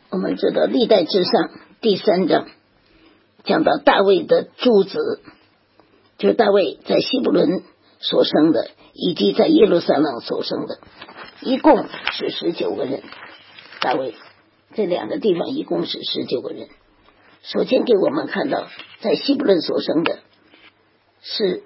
我们知道历代志上第3章讲到大卫的诸子，就是大卫在希伯伦所生的以及在耶路撒冷所生的，一共是19个人。大卫这2个地方一共是19个人。首先给我们看到在希伯伦所生的是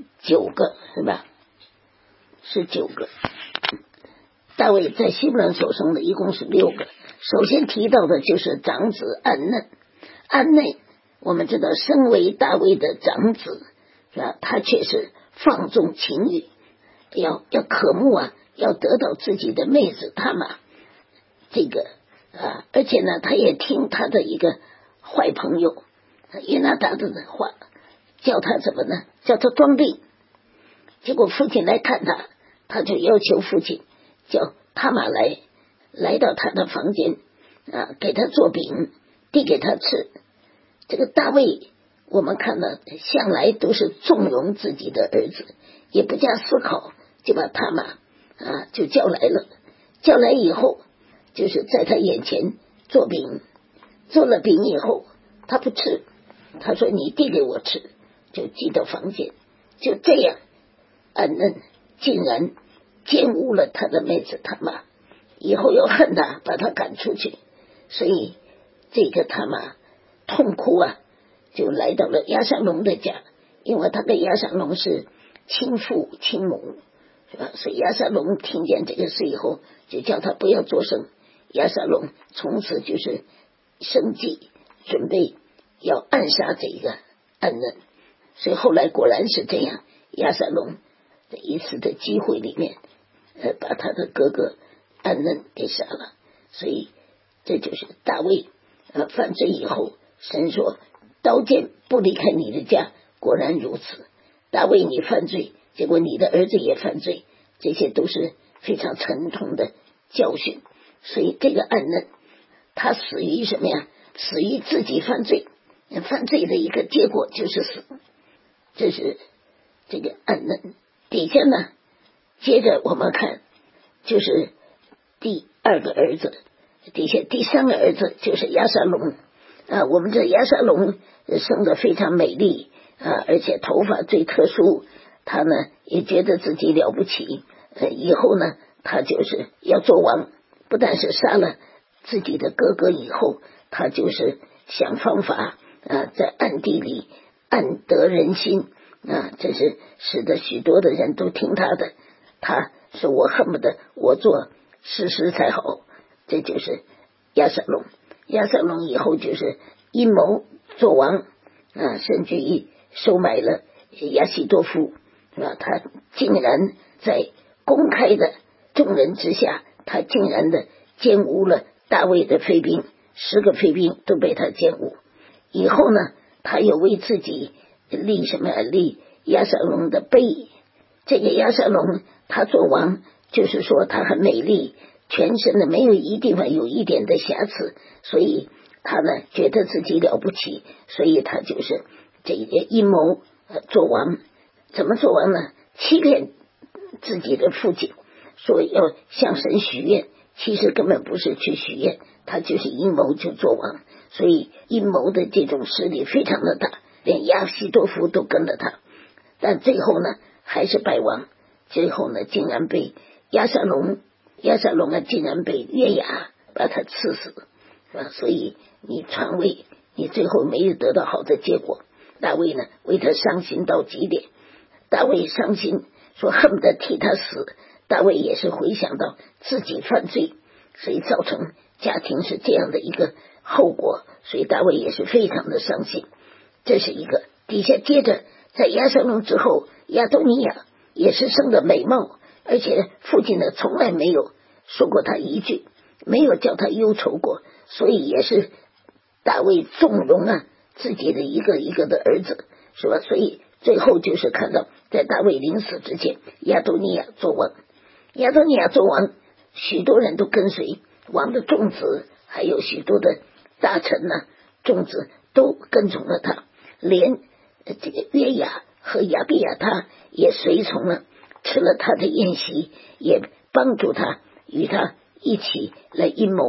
9个，是吧？是9个。大卫在希伯伦所生的一共是6个。首先提到的就是长子暗嫩。暗嫩我们知道身为大卫的长子，是吧？他却是放纵情欲，要渴慕要得到自己的妹子他玛，这个而且呢他也听他的一个坏朋友约拿达的话，叫他怎么呢？叫他装病。结果父亲来看他，他就要求父亲叫他玛来到他的房间给他做饼递给他吃。这个大卫我们看到向来都是纵容自己的儿子，也不加思考就把他玛就叫来了。叫来以后就是在他眼前做饼，做了饼以后他不吃，他说你递给我吃，就进到房间。就这样暗嫩竟然奸污了他的妹子他玛，以后又恨他，把他赶出去。所以这个他玛痛哭就来到了押沙龙的家，因为他跟押沙龙是亲父亲母，是吧？所以押沙龙听见这个事以后就叫他不要作声。押沙龙从此就是生计，准备要暗杀这个暗嫩。所以后来果然是这样，押沙龙的一次的机会里面把他的哥哥暗嫩给杀了。所以这就是大卫犯罪以后，神说刀剑不离开你的家，果然如此。大卫你犯罪，结果你的儿子也犯罪，这些都是非常沉痛的教训。所以这个暗嫩他死于什么呀？死于自己犯罪，犯罪的一个结果就是死。这是这个暗嫩。底下呢接着我们看就是第2个儿子，底下第3个儿子就是押沙龙我们这押沙龙生得非常美丽而且头发最特殊。他呢也觉得自己了不起以后呢他就是要做王，不但是杀了自己的哥哥以后，他就是想方法在暗地里暗得人心这是使得许多的人都听他的。他说我恨不得我做士师才好。这就是押沙龙。押沙龙以后就是阴谋做王甚至于收买了亚希多夫，是吧？他竟然在公开的众人之下，他竟然的奸污了大卫的妃嫔，10个妃嫔都被他奸污。以后呢他又为自己立什么立押沙龙的碑。这个押沙龙他做王，就是说他很美丽，全身的没有一地方有一点的瑕疵，所以他呢觉得自己了不起，所以他就是这个阴谋做王。怎么做王呢？欺骗自己的父亲，说要向神许愿，其实根本不是去许愿，他就是阴谋就做王。所以阴谋的这种势力非常的大，连亚希多夫都跟了他，但最后呢还是败亡。最后呢竟然被押沙龙竟然被约雅把他刺死所以你篡位，你最后没有得到好的结果。大卫呢为他伤心到极点，大卫伤心说恨不得替他死。大卫也是回想到自己犯罪，所以造成家庭是这样的一个后果，所以大卫也是非常的伤心。这是一个。底下接着在押沙龙之后，亚多尼亚也是生得美貌，而且父亲呢从来没有说过他一句，没有叫他忧愁过，所以也是大卫纵容自己的一个一个的儿子，是吧？所以最后就是看到在大卫临死之前，亚多尼亚做王。亚多尼亚做王，许多人都跟随，王的众子还有许多的大臣众子都跟从了他，连这个约雅和亚比亚他也随从了，吃了他的宴席，也帮助他与他一起来阴谋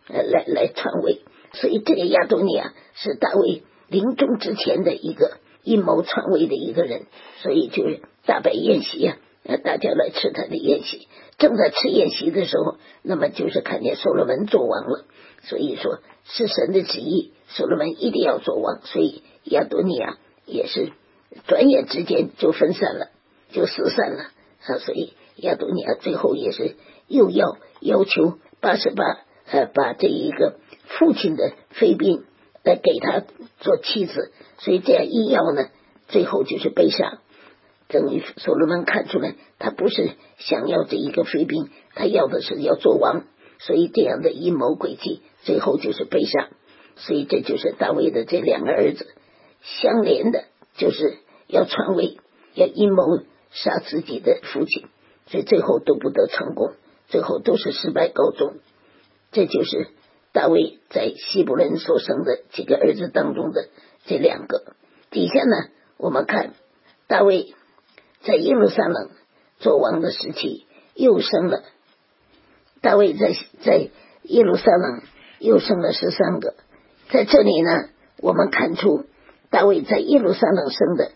来篡位。所以这个亚多尼亚是大卫临终之前的一个阴谋篡位的一个人，所以就是大摆宴席啊，大家来吃他的宴席。正在吃宴席的时候，那么就是看见所罗门做王了，所以说是神的旨意，所罗门一定要做王，所以亚多尼亚也是转眼之间就分散了，就四散了所以亚多尼亚最后也是又要求88把这一个父亲的妃嫔来给他做妻子，所以这样一要呢，最后就是被杀。等于所罗门看出来他不是想要这一个妃嫔，他要的是要做王，所以这样的阴谋诡计最后就是被杀。所以这就是大卫的这两个儿子相连的，就是要篡位，要阴谋杀自己的父亲，所以最后都不得成功，最后都是失败告终。这就是大卫在希伯伦所生的几个儿子当中的这两个。底下呢，我们看大卫在耶路撒冷做王的时期又生了，大卫在耶路撒冷又生了13个。在这里呢，我们看出大卫在耶路撒冷生的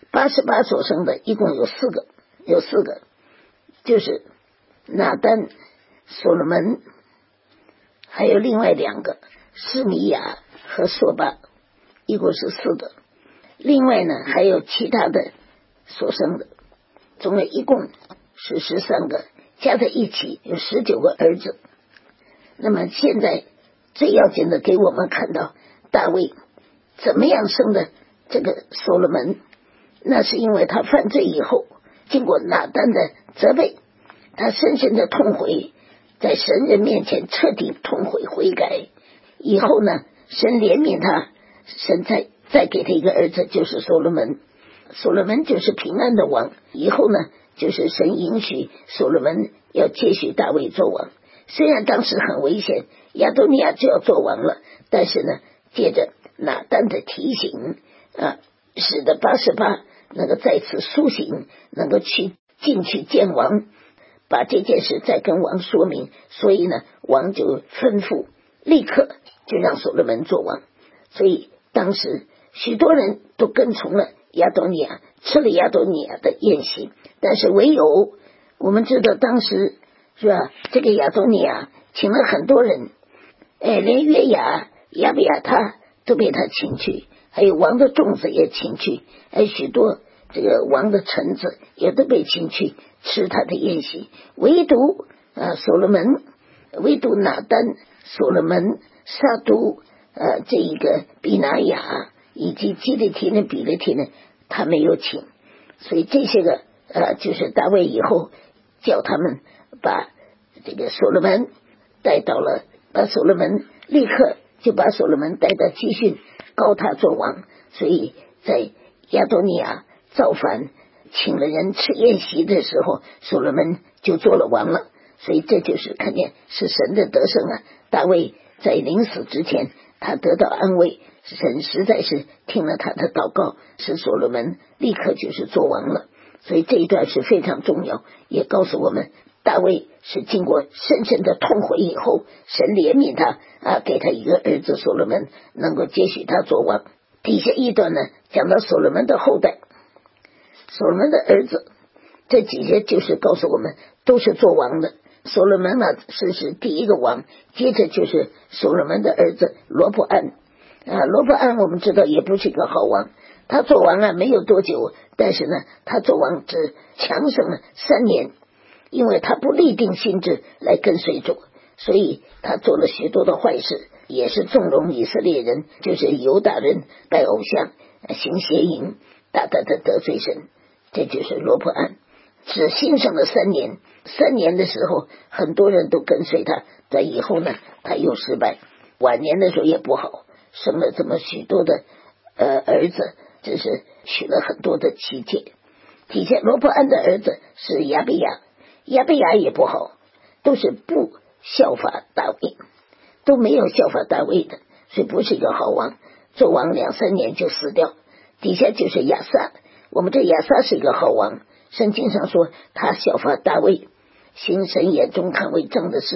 88所生的一共有4个，就是拿单、所罗门，还有另外2个示米亚和索巴，一共是4个。另外呢，还有其他的所生的，总共一共是13个，加在一起有19个儿子。那么现在最要紧的给我们看到大卫怎么样生的这个所罗门，那是因为他犯罪以后，经过拿单的责备，他深深的痛悔，在神人面前彻底痛悔悔改以后呢，神怜悯他，神再给他一个儿子，就是所罗门。所罗门就是平安的王，以后呢，就是神允许所罗门要接续大卫做王。虽然当时很危险，亚多尼亚就要做王了，但是呢，借着拿单的提醒使得88能够再次苏醒，能够进去见王，把这件事再跟王说明。所以呢，王就吩咐立刻就让所罗门做王。所以当时许多人都跟从了亚多尼亚，吃了亚多尼亚的宴席，但是唯有我们知道当时是吧，这个亚多尼亚请了很多人，连约雅、亚比亚他都被他请去，还有王的众子也请去，还有许多这个王的臣子也都被请去吃他的宴席。唯独所罗门，唯独拿单、所罗门、撒都这一个比拿雅以及基利提呢、比利提呢，他没有请。所以这些个就是大卫以后叫他们把这个所罗门带到了，把所罗门立刻就把所罗门带到基训，高他做王。所以在亚多尼亚造反请了人吃宴席的时候，所罗门就做了王了。所以这就是看见是神的得胜大卫在临死之前他得到安慰，神实在是听了他的祷告，使所罗门立刻就是做王了。所以这一段是非常重要，也告诉我们大卫是经过深深的痛悔以后，神怜悯他给他一个儿子所罗门能够接续他做王。底下一段呢，讲到所罗门的后代，所罗门的儿子，这几节就是告诉我们都是做王的。所罗门是第一个王，接着就是所罗门的儿子罗伯安罗伯安我们知道也不是一个好王，他做王没有多久，但是呢他做王只强盛了3年，因为他不立定心志来跟随主，所以他做了许多的坏事，也是纵容以色列人，就是犹大人拜偶像、行邪淫，大大的得罪神。这就是罗伯安只兴盛了3年，3年的时候很多人都跟随他，在以后呢他又失败，晚年的时候也不好，生了这么许多的儿子，只是娶了很多的妻妾。底下罗伯安的儿子是亚比亚，亚比亚也不好，都是不效法大卫，都没有效法大卫的，所以不是一个好王，做王2-3年就死掉。底下就是亚撒，我们这亚撒是一个好王，圣经上说他效法大卫，行神眼中看为正的事，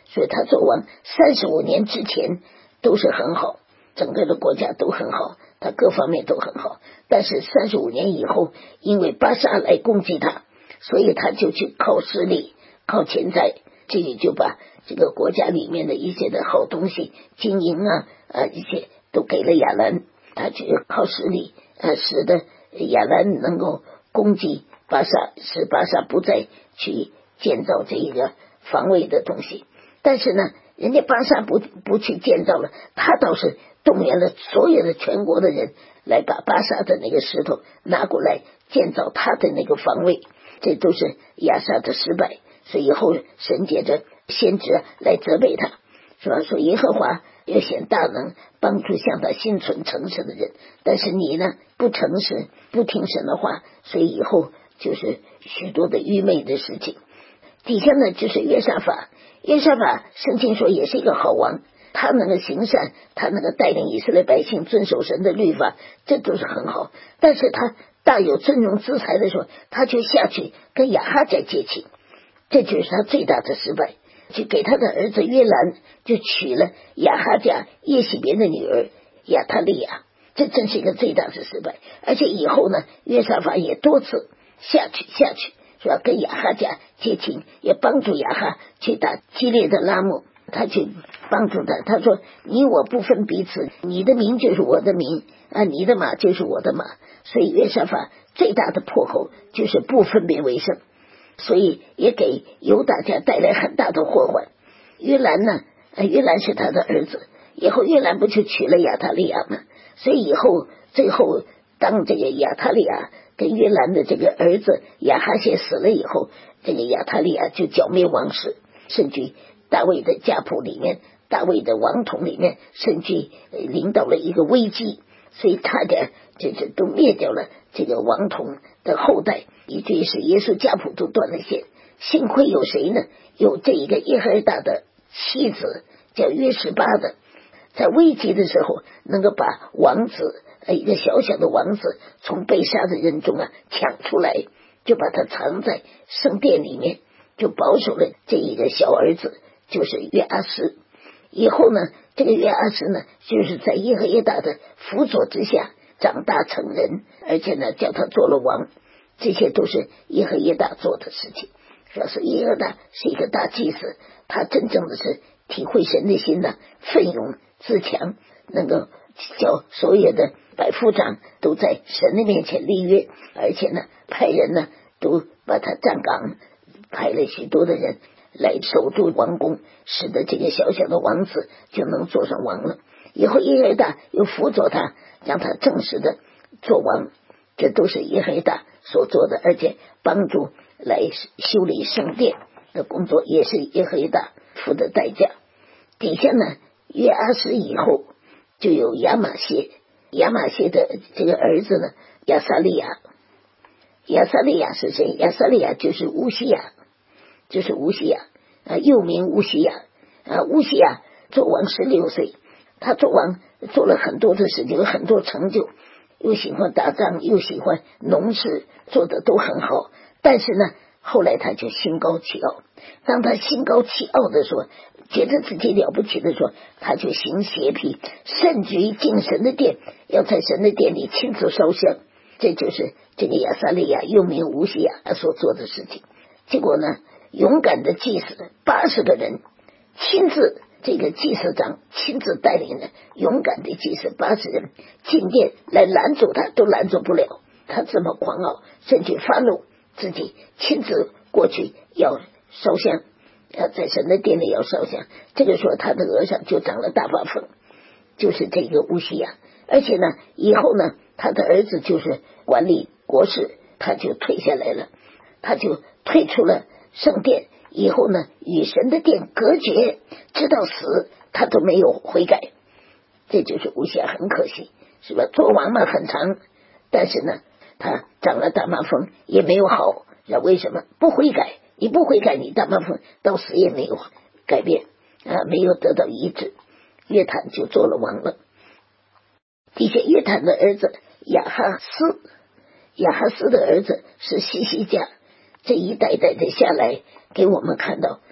所以他做王35年之前都是很好，整个的国家都很好，他各方面都很好。但是35年以后，因为巴沙来攻击他，所以他就去靠势力靠钱财，这个就把这个国家里面的一些的好东西金银一切都给了亚兰，他就靠势力使得亚兰能够攻击巴沙，使巴沙不再去建造这一个防卫的东西。但是呢，人家巴沙不去建造了，他倒是动员了所有的全国的人来把巴沙的那个石头拿过来建造他的那个防卫，这都是亚撒的失败。所以以后神借着先知来责备他，是吧？说耶和华要显大能，帮助向他心存诚实的人，但是你呢，不诚实，不听神的话，所以以后就是许多的愚昧的事情。底下呢就是约沙法，约沙法圣经说也是一个好王，他能够行善，他能够带领以色列百姓遵守神的律法，这都是很好。但是他大有尊荣之才的时候，他就下去跟亚哈在结亲，这就是他最大的失败。就给他的儿子约兰就娶了亚哈家耶洗别的女儿亚他利亚，这真是一个最大的失败。而且以后呢，约沙法也多次下去说要跟亚哈家结亲，也帮助亚哈去打激烈的拉木，他去帮助他，他说你我不分彼此，你的名就是我的名你的马就是我的马。所以约沙法最大的破口就是不分别为圣，所以也给犹大家带来很大的祸患。约兰呢，约兰是他的儿子，以后约兰不就娶了亚他利亚吗？所以以后最后当这个亚他利亚跟约兰的这个儿子亚哈谢死了以后，这个亚他利亚就剿灭王室，甚至大卫的家谱里面，大卫的王统里面，甚至领导了一个危机，所以差点就是都灭掉了这个王统的后代，以至于是耶稣家谱都断了线。幸亏有谁呢？有这一个耶和大的妻子叫约示巴的，在危急的时候能够把王子一个小小的王子从被杀的人中抢出来，就把他藏在圣殿里面，就保守了这一个小儿子，就是约阿斯。以后呢，这个约阿斯呢，就是在耶和大的辅佐之下长大成人，而且呢叫他做了王，这些都是耶和大做的事情。说是耶和大是一个大祭司，他真正的是体会神的心奋勇自强，能够叫所有的百夫长都在神的面前立约，而且呢派人呢都把他站岗，派了许多的人来守住王宫，使得这个小小的王子就能做上王了。以后耶和大又辅佐他，让他正式的做王，这都是耶和大所做的，而且帮助来修理圣殿的工作也是耶和大付的代价。底下呢，约阿斯以后就有亚玛谢，亚玛谢的这个儿子呢亚撒利亚。亚撒利亚是谁？亚撒利亚就是乌西亚，又名乌西亚乌西亚做王16岁，他做王做了很多的事情，有很多成就，又喜欢打仗，又喜欢农事，做的都很好。但是呢，后来他就心高气傲，当他心高气傲的时候，觉得自己了不起的时候，他就行邪僻，甚至于进神的殿，要在神的殿里亲自烧香。这就是这个亚撒利亚又名乌西亚所做的事情。结果呢，勇敢的祭司80个人亲自，这个祭司长亲自带领的勇敢的祭司80人进殿来拦阻他，都拦阻不了。他这么狂傲，甚至发怒，自己亲自过去要烧香，要在神的殿里要烧香。这个时候他的额上就长了大发疯，就是这个乌西亚。而且呢，以后呢，他的儿子就是管理国事，他就退下来了，他就退出了圣殿，以后呢与神的殿隔绝，直到死他都没有悔改。这就是乌西亚，很可惜，是吧？做王嘛很长，但是呢他长了大麻风也没有好。为什么？不悔改，你不悔改，你大麻风到死也没有改变没有得到医治。约坦就做了王了。底下约坦的儿子亚哈斯的儿子是西西家，这一代代的下来，给我们看到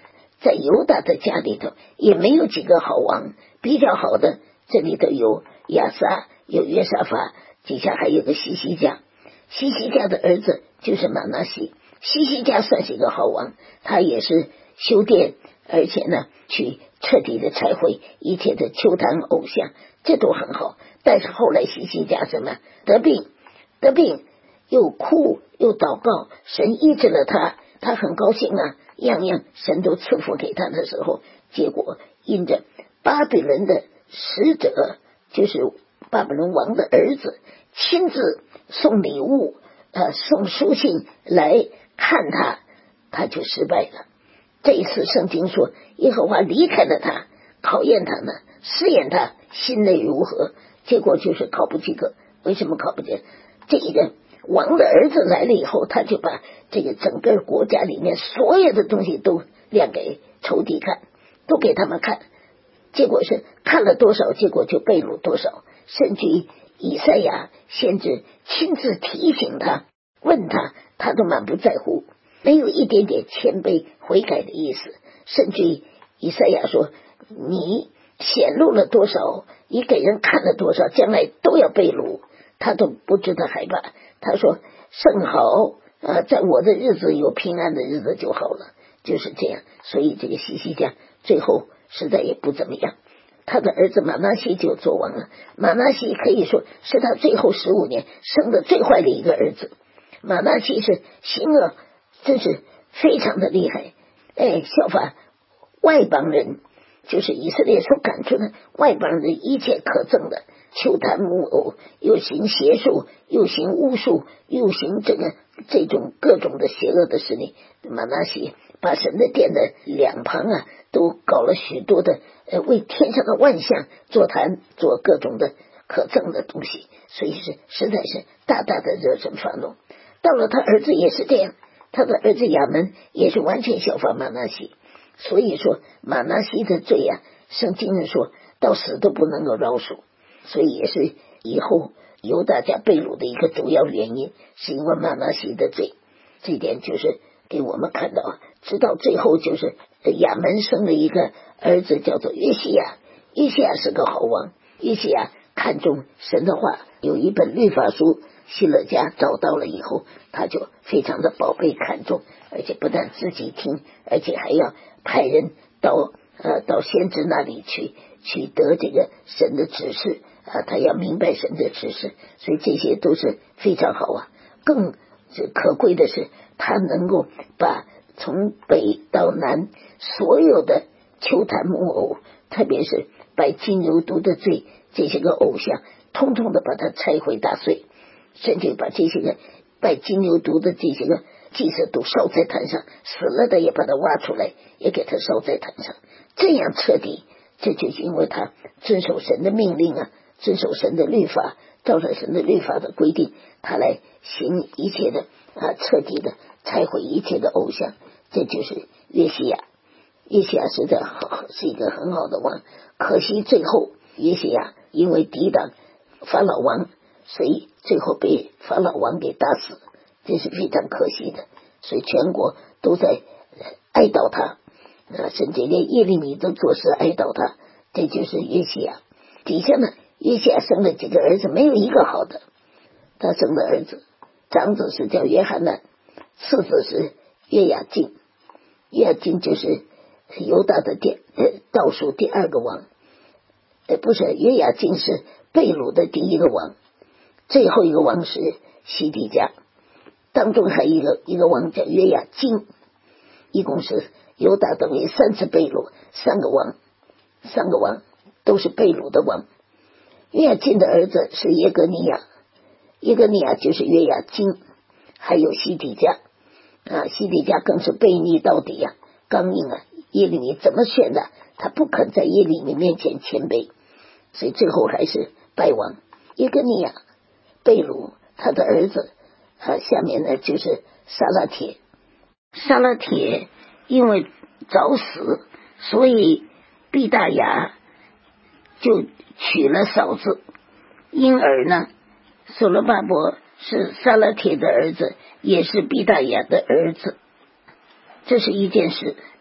在犹大的家里头也没有几个好王，比较好的这里头有亚撒，有约沙法，底下还有个西西家。西西家的儿子就是玛拿西，西西家算是一个好王，他也是修殿，而且呢去彻底的拆毁一切的丘坛偶像，这都很好。但是后来西西家什么得病又哭又祷告，神医治了他，他很高兴啊，样样神都赐福给他的时候，结果因着巴比伦的使者，就是巴比伦王的儿子亲自送礼物送书信来看他，他就失败了。这一次圣经说耶和华离开了他，考验他呢，试验他心内如何，结果就是考不及格。为什么考不及格？这个王的儿子来了以后，他就把这个整个国家里面所有的东西都亮给仇敌看，都给他们看，结果是看了多少，结果就被掳多少。甚至于以赛亚先知亲自提醒他，问他，他都满不在乎，没有一点点谦卑悔改的意思。甚至于以赛亚说，你显露了多少，你给人看了多少，将来都要被掳，他都不知道害怕。他说甚好在我的日子有平安的日子就好了，就是这样。所以这个西西家最后实在也不怎么样，他的儿子马拿西就做王了。马拿西可以说是他最后15年生的最坏的一个儿子。马拿西是行恶真是非常的厉害，效法外邦人，就是以色列所赶出的外邦人一切可憎的丘坛木偶，又行邪术，又行巫术，又行这种各种的邪恶的事情。马拿西把神的殿的两旁都搞了许多的为天上的万象做坛，做各种的可憎的东西，所以是实在是大大的惹神发怒。到了他儿子也是这样，他的儿子亚门也是完全效法马拿西。所以说马拿西的罪圣经人说到死都不能够饶恕，所以也是以后犹大家被掳的一个主要原因，是因为马拿西的罪。这一点就是给我们看到直到最后就是亚门生了一个儿子叫做约西亚。约西亚是个好王，约西亚看重神的话，有一本律法书希勒家找到了以后，他就非常的宝贝看重，而且不但自己听，而且还要派人到先知那里去得这个神的指示他要明白神的指示，所以这些都是非常好更可贵的是他能够把从北到南所有的丘坛木偶，特别是拜金牛犊的罪，这些个偶像通通的把它拆毁打碎，甚至把这些个拜金牛犊的这些个祭司都烧在坛上，死了的也把它挖出来，也给它烧在坛上，这样彻底。这就是因为他遵守神的命令遵守神的律法，照着神的律法的规定，他来行一切的彻底的拆毁一切的偶像。这就是约西亚。约西亚实在是一个很好的王，可惜最后约西亚因为抵挡法老王，所以最后被法老王给打死，这是非常可惜的。所以全国都在哀悼他甚至连耶利米都做事哀悼他。这就是约西亚。底下呢，约西亚生了几个儿子，没有一个好的。他生的儿子，长子是叫约翰南，次子是约雅敬。约雅敬就是犹大的倒数第二个王，不是，约雅敬是被掳的第一个王，最后一个王是西底家，当中还有一个王叫约雅敬。一共是犹大等于3次被掳，三个王都是被掳的王。约雅敬的儿子是耶格尼亚，耶格尼亚就是约雅敬，还有西底家西底家更是悖逆到底刚硬耶利米怎么选的，他不肯在耶利米面前谦卑，所以最后还是败亡。耶格尼亚被掳，他的儿子下面呢就是撒拉铁。撒拉铁因为早死，所以毕大雅就娶了嫂子，因而呢所罗巴伯是撒拉铁的儿子，也是毕大雅的儿子。这是一件事。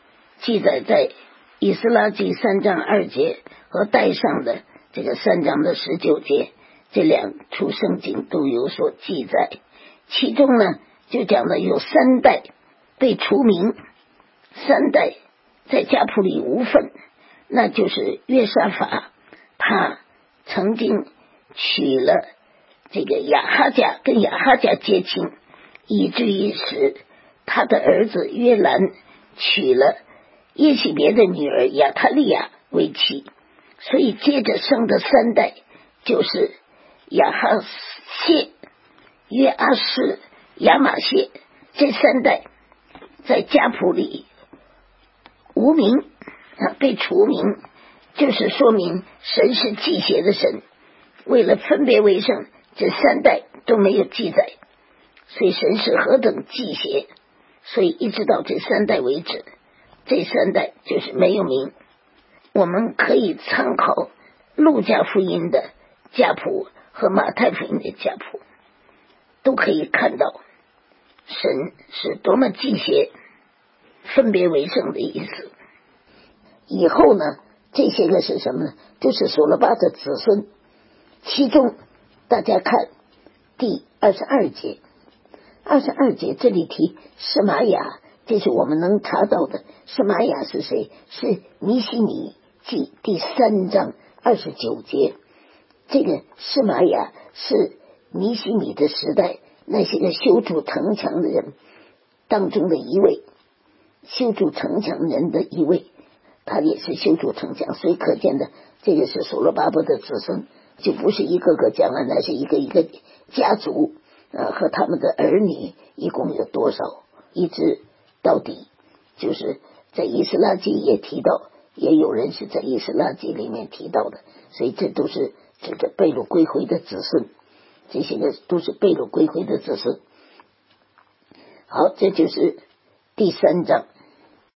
记载在以斯拉记3章2节和带上的这个3章的19节，这2处圣经都有所记载。其中呢，就讲了有3代被除名，3代在家谱里无份，那就是约沙法，他曾经娶了这个亚哈家，跟亚哈家结亲，以至于使他的儿子约兰娶了耶洗别的女儿亚他利亚为妻，所以接着生的3代就是亚哈谢、约阿施、亚玛谢，这3代在家谱里无名被除名，就是说明神是记写的神，为了分别为圣，这3代都没有记载，所以神是何等记写，所以一直到这3代为止，这3代就是没有名。我们可以参考路加福音的家谱和马太福音的家谱，都可以看到神是多么记写分别为圣的意思。以后呢，这些个是什么呢？就是所罗巴的子孙，其中大家看第22节，22节这里提示玛雅，这是我们能查到的。示玛雅是谁？是尼希米记第3章29节。这个示玛雅是尼希米的时代那些个修筑城墙的人当中的一位，修筑城墙人的一位，他也是修筑城墙，所以可见的这个是所罗巴伯的子孙，就不是一个个将来，那是一个一个家族和他们的儿女一共有多少，一直到底，就是在以斯拉记也提到，也有人是在以斯拉记里面提到的，所以这都是这个被掳归回的子孙，这些个都是被掳归回的子孙。好，这就是第3章。